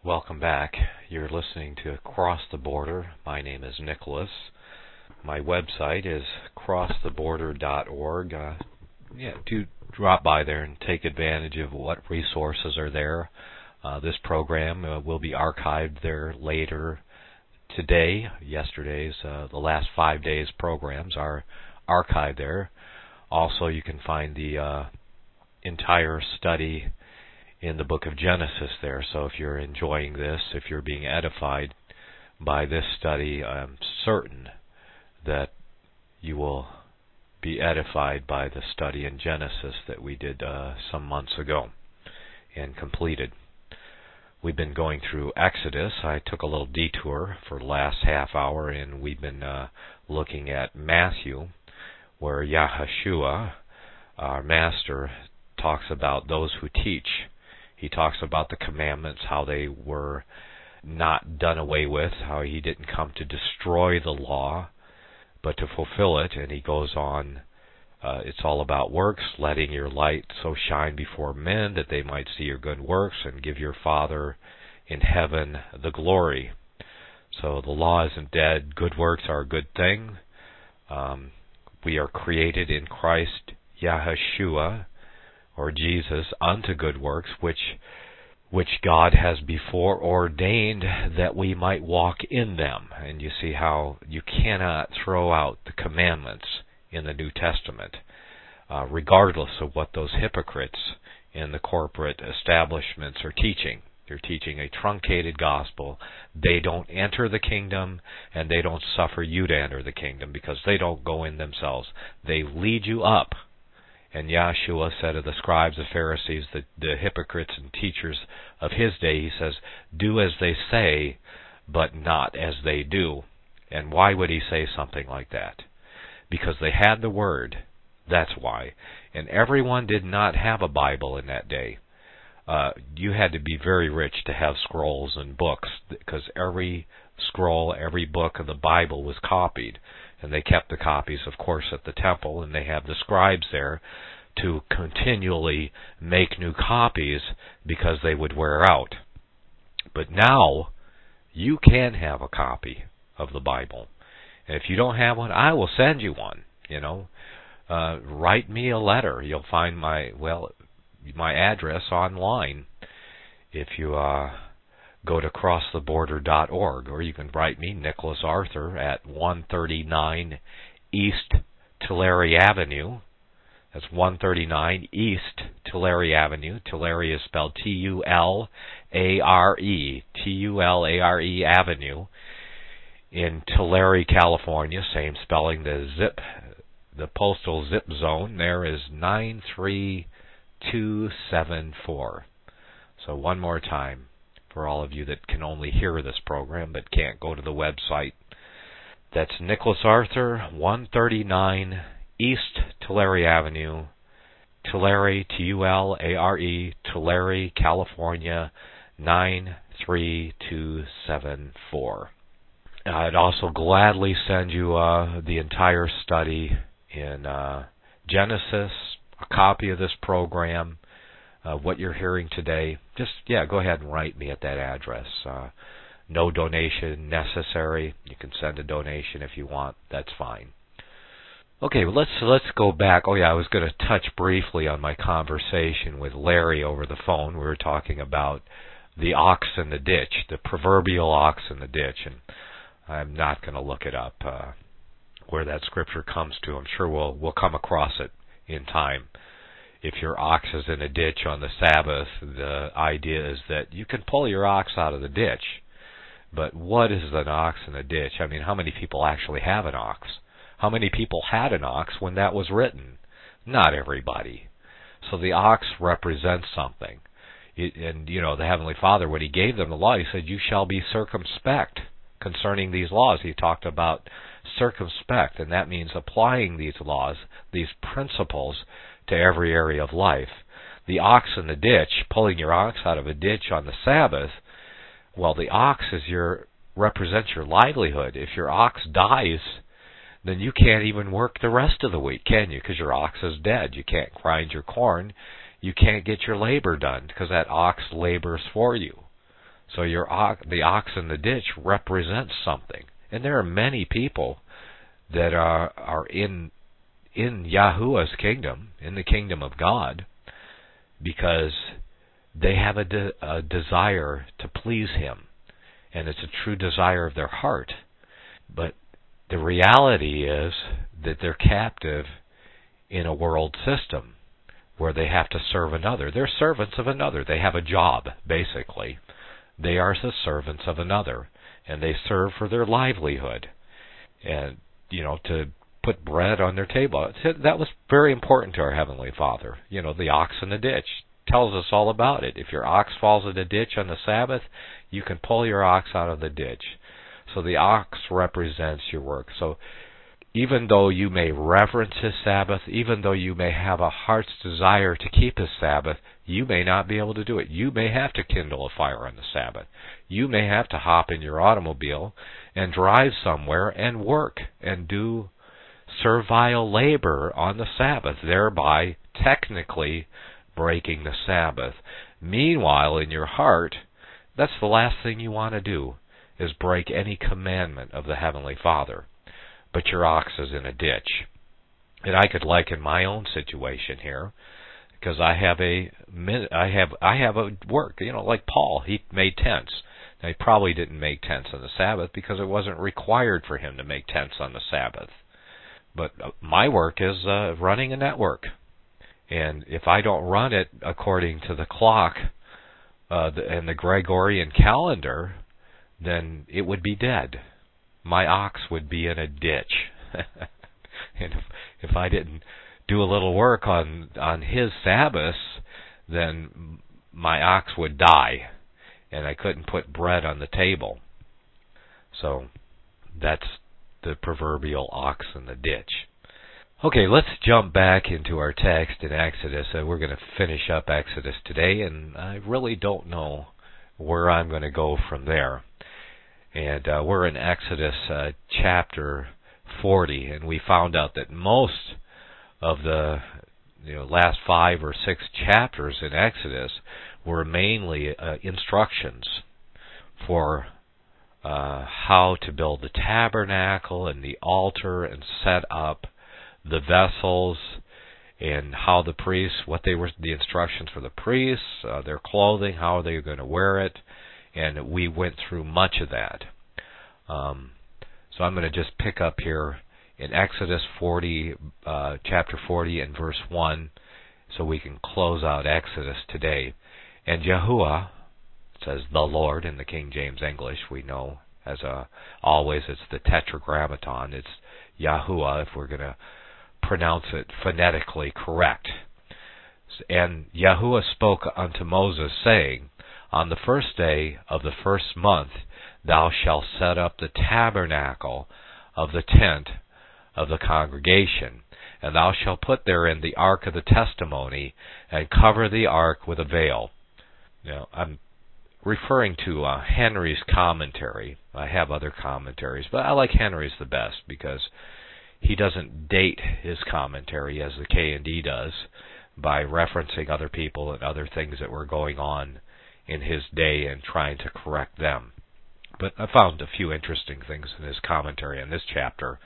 Welcome back. You're listening to Cross the Border. My name is Nicholas. My website is crosstheborder.org. Do drop by there and take advantage of what resources are there. This program will be archived there later today. Yesterday's, the last 5 days programs are archived there. Also, you can find the entire study in the book of Genesis there. So if you're enjoying this, if you're being edified by this study, I'm certain that you will be edified by the study in Genesis that we did some months ago and completed. We've been going through Exodus. I took a little detour for the last half hour, and we've been looking at Matthew, where Yahushua, our master, talks about those who teach. He talks about the commandments, how they were not done away with, how he didn't come to destroy the law, but to fulfill it. And he goes on, it's all about works, letting your light so shine before men that they might see your good works and give your Father in heaven the glory. So the law isn't dead. Good works are a good thing. We are created in Christ Yahushua, or Jesus, unto good works, which God has before ordained that we might walk in them. And you see how you cannot throw out the commandments in the New Testament, regardless of what those hypocrites in the corporate establishments are teaching. They're teaching a truncated gospel. They don't enter the kingdom, and they don't suffer you to enter the kingdom because they don't go in themselves. They lead you up. And Yahshua said of the scribes, the Pharisees, the hypocrites and teachers of his day, he says, do as they say, but not as they do. And why would he say something like that? Because they had the word. That's why. And everyone did not have a Bible in that day. You had to be very rich to have scrolls and books, because every scroll, every book of the Bible was copied. And they kept the copies, of course, at the temple, and they have the scribes there to continually make new copies because they would wear out. But now, you can have a copy of the Bible. And if you don't have one, I will send you one. Write me a letter. You'll find my address online if you go to crosstheborder.org, or you can write me, Nicholas Arthur, at 139 East Tulare Avenue. That's 139 East Tulare Avenue. Tulare is spelled Tulare, Tulare Avenue, in Tulare, California. Same spelling. The postal zip zone there is 93274. So one more time, for all of you that can only hear this program but can't go to the website. That's Nicholas Arthur, 139 East Tulare Avenue, Tulare, Tulare, Tulare, California, 93274. I'd also gladly send you the entire study in Genesis, a copy of this program, what you're hearing today. Just, go ahead and write me at that address. No donation necessary. You can send a donation if you want. That's fine. Okay, well, let's go back. I was going to touch briefly on my conversation with Larry over the phone. We were talking about the ox in the ditch, the proverbial ox in the ditch, and I'm not going to look it up where that scripture comes to. I'm sure we'll come across it in time. If your ox is in a ditch on the Sabbath, the idea is that you can pull your ox out of the ditch. But what is an ox in a ditch? I mean, how many people actually have an ox? How many people had an ox when that was written? Not everybody. So the ox represents something. And, the Heavenly Father, when He gave them the law, He said, you shall be circumspect concerning these laws. He talked about circumspect, and that means applying these laws, these principles, to every area of life. The ox in the ditch, pulling your ox out of a ditch on the Sabbath, well, the ox represents your livelihood. If your ox dies, then you can't even work the rest of the week, can you? Because your ox is dead. You can't grind your corn. You can't get your labor done because that ox labors for you. So the ox in the ditch represents something. And there are many people that are in Yahuwah's kingdom, in the kingdom of God, because they have a desire to please Him. And it's a true desire of their heart. But the reality is that they're captive in a world system where they have to serve another. They're servants of another. They have a job, basically. They are the servants of another, and they serve for their livelihood. And, to put bread on their table. That was very important to our Heavenly Father. The ox in the ditch tells us all about it. If your ox falls in the ditch on the Sabbath, you can pull your ox out of the ditch. So the ox represents your work. So even though you may reverence His Sabbath, even though you may have a heart's desire to keep His Sabbath, you may not be able to do it. You may have to kindle a fire on the Sabbath. You may have to hop in your automobile and drive somewhere and work and do servile labor on the Sabbath, thereby technically breaking the Sabbath. Meanwhile, in your heart, that's the last thing you want to do, is break any commandment of the Heavenly Father. But your ox is in a ditch. And I could liken my own situation here, because I have a work, like Paul, he made tents. Now, he probably didn't make tents on the Sabbath because it wasn't required for him to make tents on the Sabbath. But my work is running a network. And if I don't run it according to the clock and the Gregorian calendar, then it would be dead. My ox would be in a ditch. And if I didn't do a little work on his Sabbaths, then my ox would die, and I couldn't put bread on the table. So that's the proverbial ox in the ditch. Okay, let's jump back into our text in Exodus. We're going to finish up Exodus today, and I really don't know where I'm going to go from there. And we're in Exodus chapter 40, and we found out that most of the last 5 or 6 chapters in Exodus were mainly instructions for how to build the tabernacle and the altar and set up the vessels, and how the priests, the instructions for the priests, their clothing, how they were going to wear it, and we went through much of that. So I'm going to just pick up here in Exodus 40, chapter 40 and verse 1, so we can close out Exodus today. And Yahuwah, it says the Lord in the King James English, we know as always it's the tetragrammaton, it's Yahuwah if we're going to pronounce it phonetically correct. And Yahuwah spoke unto Moses, saying, On the first day of the first month thou shalt set up the tabernacle of the tent of the congregation, and thou shalt put therein the ark of the testimony, and cover the ark with a veil. Now, I'm referring to Henry's commentary. I have other commentaries, but I like Henry's the best because he doesn't date his commentary as the K&D does by referencing other people and other things that were going on in his day and trying to correct them. But I found a few interesting things in his commentary on this chapter.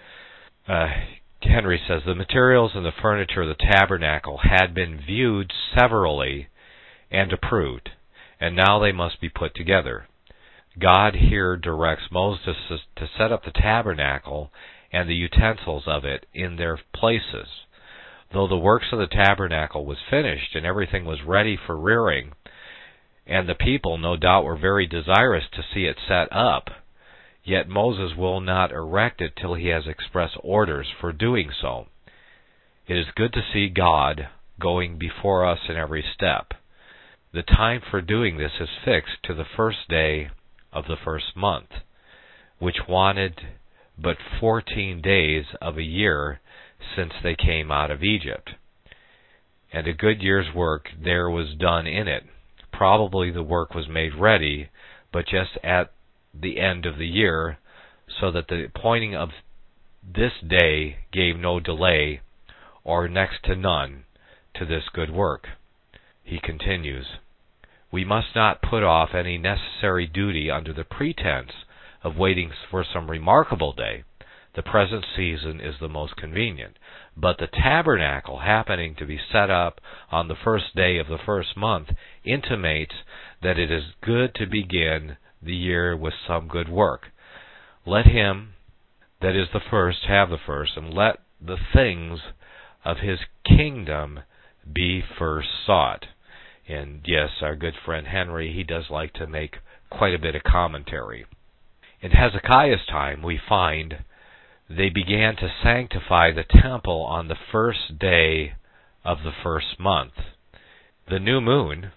Henry says, the materials and the furniture of the tabernacle had been viewed severally and approved, and now they must be put together. God here directs Moses to set up the tabernacle and the utensils of it in their places. Though the works of the tabernacle was finished and everything was ready for rearing, and the people no doubt were very desirous to see it set up, yet Moses will not erect it till he has express orders for doing so. It is good to see God going before us in every step. The time for doing this is fixed to the first day of the first month, which wanted but 14 days of a year since they came out of Egypt. And a good year's work there was done in it. Probably the work was made ready, but just at the end of the year, so that the appointing of this day gave no delay, or next to none, to this good work. He continues, We must not put off any necessary duty under the pretense of waiting for some remarkable day. The present season is the most convenient. But the tabernacle happening to be set up on the first day of the first month intimates that it is good to begin the year with some good work. Let him that is the first have the first, and let the things of his kingdom be first sought. And yes, our good friend Henry, he does like to make quite a bit of commentary. In Hezekiah's time, we find they began to sanctify the temple on the first day of the first month. The new moon,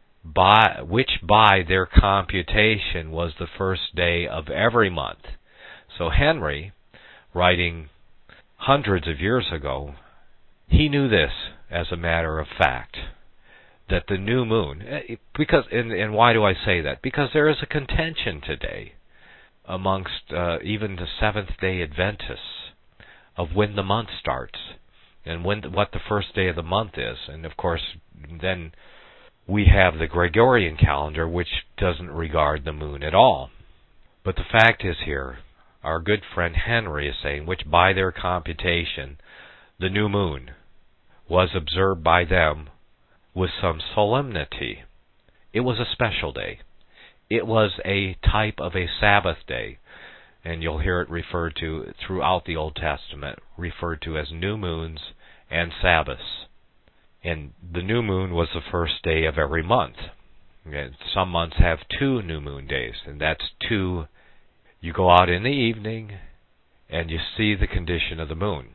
which by their computation was the first day of every month. So Henry, writing hundreds of years ago, he knew this as a matter of fact, that the new moon, and why do I say that? Because there is a contention today amongst even the Seventh-day Adventists of when the month starts and what the first day of the month is. And of course, then we have the Gregorian calendar, which doesn't regard the moon at all. But the fact is here, our good friend Henry is saying, which by their computation, the new moon was observed by them with some solemnity. It was a special day. It was a type of a Sabbath day, and you'll hear it referred to throughout the Old Testament, referred to as new moons and Sabbaths. And the new moon was the first day of every month. And some months have 2 new moon days, and that's 2. You go out in the evening and you see the condition of the moon.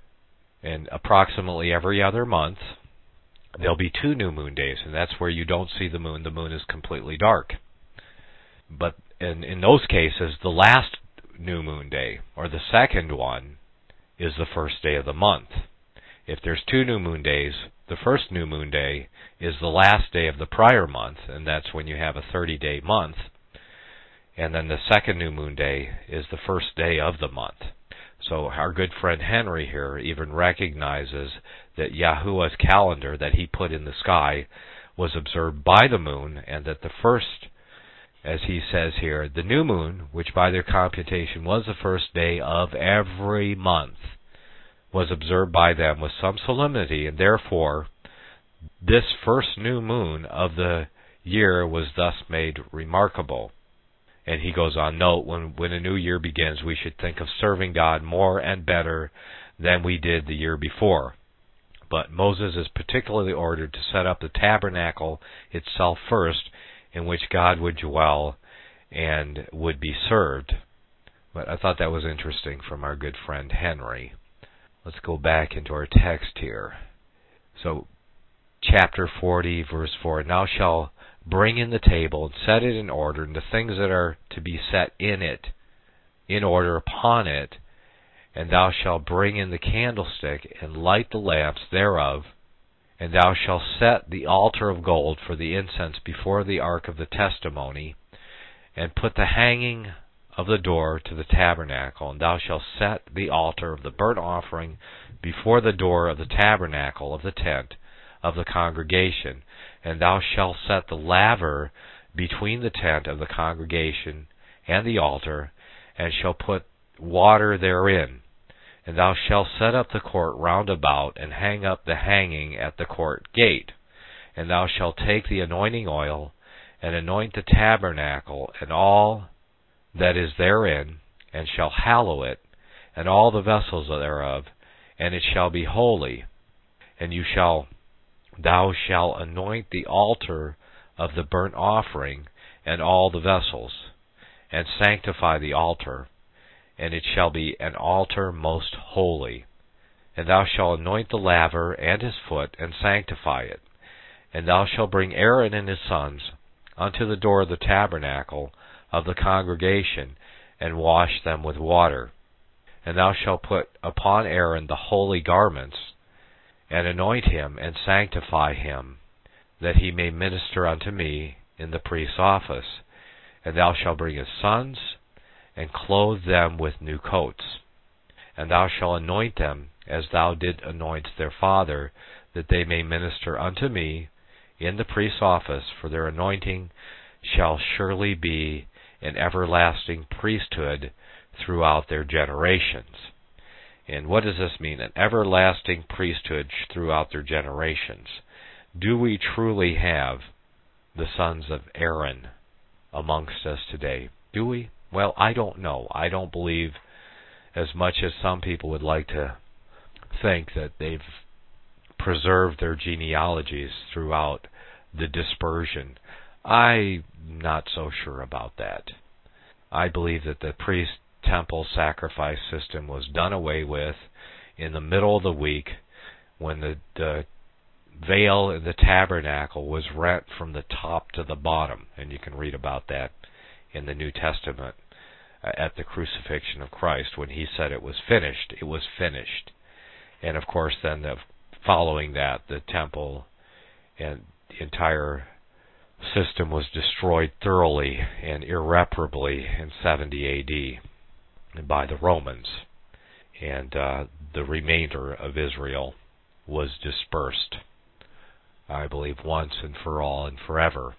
And approximately every other month, there'll be 2 new moon days, and that's where you don't see the moon. The moon is completely dark. But in those cases, the last new moon day, or the second one, is the first day of the month. If there's 2 new moon days, the first new moon day is the last day of the prior month, and that's when you have a 30-day month. And then the second new moon day is the first day of the month. So our good friend Henry here even recognizes that Yahuwah's calendar that he put in the sky was observed by the moon, and that the first, as he says here, the new moon, which by their computation was the first day of every month, was observed by them with some solemnity, and therefore this first new moon of the year was thus made remarkable. And he goes on, note, when a new year begins, we should think of serving God more and better than we did the year before. But Moses is particularly ordered to set up the tabernacle itself first, in which God would dwell and would be served. But I thought that was interesting from our good friend Henry. Let's go back into our text here. So, chapter 40, verse 4, Now shall bring in the table and set it in order, and the things that are to be set in it, in order upon it, and thou shalt bring in the candlestick and light the lamps thereof, and thou shalt set the altar of gold for the incense before the ark of the testimony, and put the hanging of the door to the tabernacle, and thou shalt set the altar of the burnt offering before the door of the tabernacle of the tent of the congregation, and thou shalt set the laver between the tent of the congregation and the altar, and shalt put water therein. And thou shalt set up the court round about, and hang up the hanging at the court gate. And thou shalt take the anointing oil, and anoint the tabernacle, and all that is therein, and shall hallow it, and all the vessels thereof, and it shall be holy. And thou shalt anoint the altar of the burnt offering, and all the vessels, and sanctify the altar, and it shall be an altar most holy. And thou shalt anoint the laver and his foot, and sanctify it. And thou shalt bring Aaron and his sons unto the door of the tabernacle of the congregation, and wash them with water. And thou shalt put upon Aaron the holy garments, and anoint him, and sanctify him, that he may minister unto me in the priest's office. And thou shalt bring his sons, and clothe them with new coats. And thou shalt anoint them, as thou didst anoint their father, that they may minister unto me in the priest's office, for their anointing shall surely be an everlasting priesthood throughout their generations. And what does this mean? An everlasting priesthood throughout their generations. Do we truly have the sons of Aaron amongst us today? Do we? Well, I don't know. I don't believe, as much as some people would like to think, that they've preserved their genealogies throughout the dispersion. I'm not so sure about that. I believe that the priest temple sacrifice system was done away with in the middle of the week when the veil in the tabernacle was rent from the top to the bottom. And you can read about that in the New Testament at the crucifixion of Christ. When he said it was finished, it was finished. And of course then following that, the temple and the entire system was destroyed thoroughly and irreparably in 70 AD by the Romans. And the remainder of Israel was dispersed, I believe, once and for all and forever.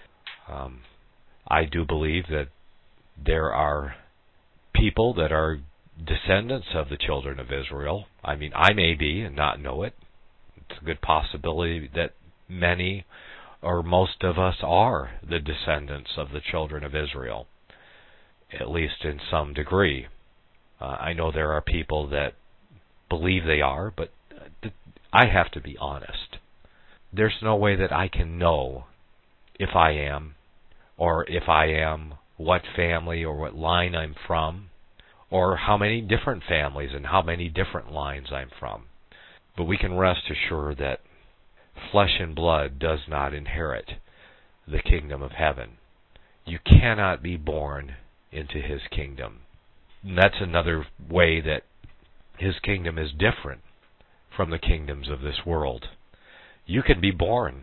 I do believe that there are people that are descendants of the children of Israel. I mean, I may be and not know it. It's a good possibility that many or most of us are the descendants of the children of Israel, at least in some degree. I know there are people that believe they are, but I have to be honest. There's no way that I can know if I am, or if I am, what family or what line I'm from, or how many different families and how many different lines I'm from. But we can rest assured that flesh and blood does not inherit the kingdom of heaven. You cannot be born into his kingdom. And that's another way that his kingdom is different from the kingdoms of this world. You can be born,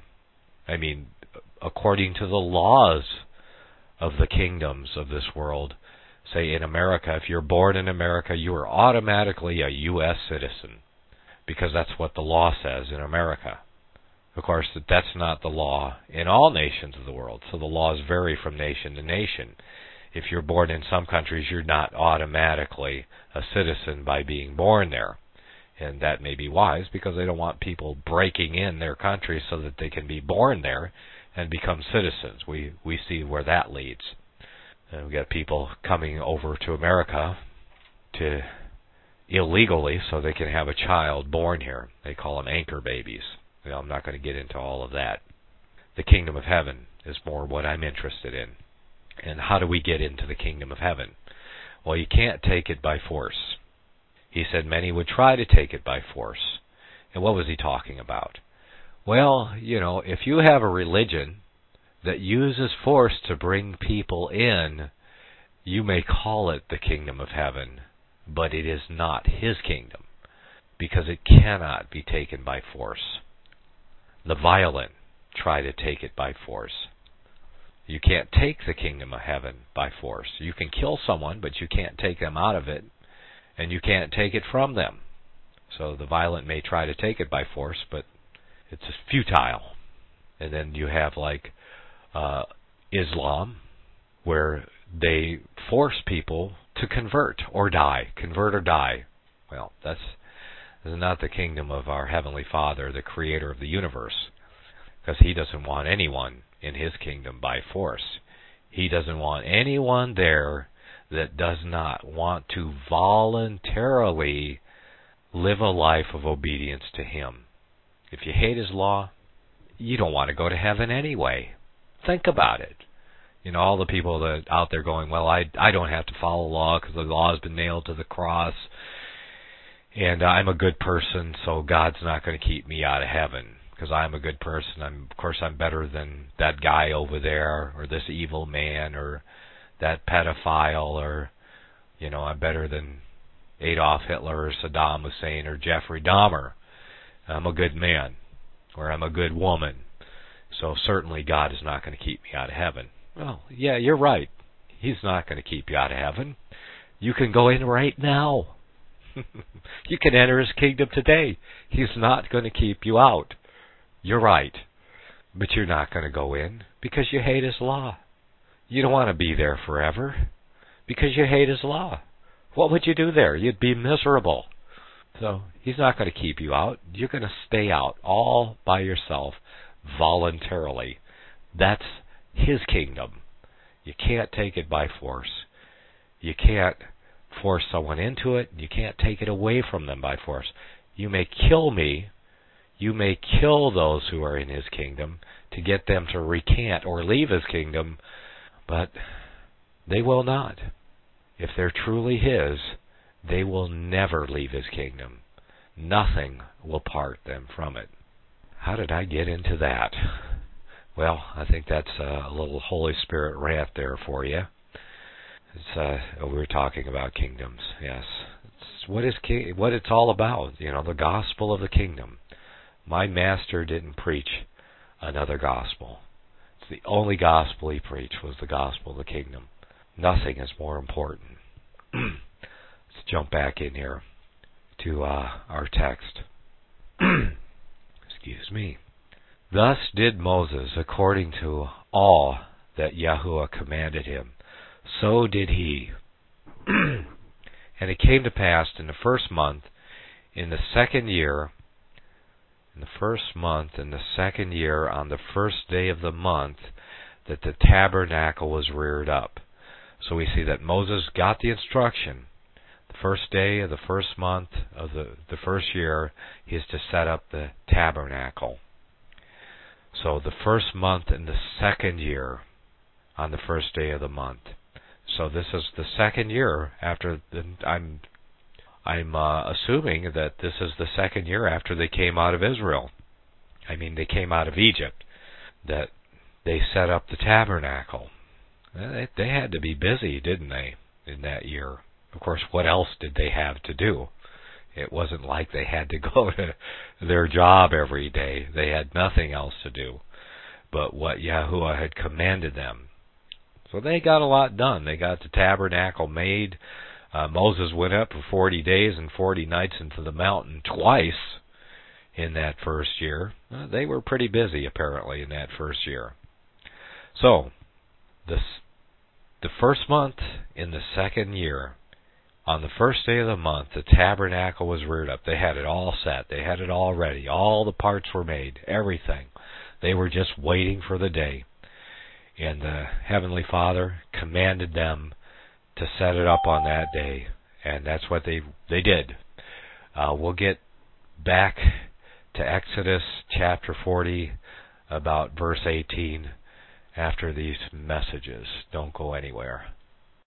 according to the laws of the kingdoms of this world. Say in America, if you're born in America, you are automatically a U.S. citizen, because that's what the law says in America. Of course, that's not the law in all nations of the world, so the laws vary from nation to nation. If you're born in some countries, you're not automatically a citizen by being born there. And that may be wise, because they don't want people breaking in their country so that they can be born there and become citizens. We see where that leads. And we've got people coming over to America to illegally so they can have a child born here. They call them anchor babies. I'm not going to get into all of that. The kingdom of heaven is more what I'm interested in. And how do we get into the kingdom of heaven? Well, you can't take it by force. He said many would try to take it by force. And what was he talking about? Well, if you have a religion that uses force to bring people in, you may call it the kingdom of heaven, but it is not his kingdom, because it cannot be taken by force. The violent try to take it by force. You can't take the kingdom of heaven by force. You can kill someone, but you can't take them out of it, and you can't take it from them. So the violent may try to take it by force, but it's futile. And then you have Islam, where they force people to convert or die. Convert or die. Well, that's not the kingdom of our Heavenly Father, the creator of the universe, because he doesn't want anyone in his kingdom by force. He doesn't want anyone there that does not want to voluntarily live a life of obedience to him. If you hate his law, you don't want to go to heaven anyway. Think about it. All the people that out there going, well, I don't have to follow the law because the law has been nailed to the cross, and I'm a good person, so God's not going to keep me out of heaven because I'm a good person. Of course, I'm better than that guy over there, or this evil man, or that pedophile, or, I'm better than Adolf Hitler or Saddam Hussein or Jeffrey Dahmer. I'm a good man, or I'm a good woman, so certainly God is not going to keep me out of heaven. Well, yeah, you're right. He's not going to keep you out of heaven. You can go in right now. You can enter his kingdom today. He's not going to keep you out. You're right. But you're not going to go in because you hate His law. You don't want to be there forever because you hate His law. What would you do there? You'd be miserable. So He's not going to keep you out. You're going to stay out all by yourself voluntarily. That's His kingdom. You can't take it by force. You can't force someone into it. You can't take it away from them by force. You may kill me. You may kill those who are in His kingdom to get them to recant or leave His kingdom, but they will not. If they're truly His, they will never leave His kingdom. Nothing will part them from it. How did I get into that? Well, I think that's a little Holy Spirit rant there for you. We were talking about kingdoms, yes. It's what it's all about, the gospel of the kingdom. My master didn't preach another gospel. It's the only gospel he preached was the gospel of the kingdom. Nothing is more important. Let's jump back in here to our text. Excuse me. Thus did Moses according to all that Yahuwah commanded him. So did he. And it came to pass in the first month, in the second year, on the first day of the month, that the tabernacle was reared up. So we see that Moses got the instruction. The first day of the first month of the first year is to set up the tabernacle. So the first month in the second year, on the first day of the month. So this is the second year after I'm assuming that this is the second year after they came out of Israel. They came out of Egypt. That they set up the tabernacle. They had to be busy, didn't they, in that year? Of course, what else did they have to do? It wasn't like they had to go to their job every day. They had nothing else to do but what Yahuwah had commanded them. So they got a lot done. They got the tabernacle made. Moses went up for 40 days and 40 nights into the mountain twice in that first year. They were pretty busy, apparently, in that first year. So, the first month in the second year, on the first day of the month, the tabernacle was reared up. They had it all set. They had it all ready. All the parts were made. Everything. They were just waiting for the day. And the Heavenly Father commanded them to set it up on that day. And that's what they did. We'll get back to Exodus chapter 40, about verse 18, after these messages. Don't go anywhere.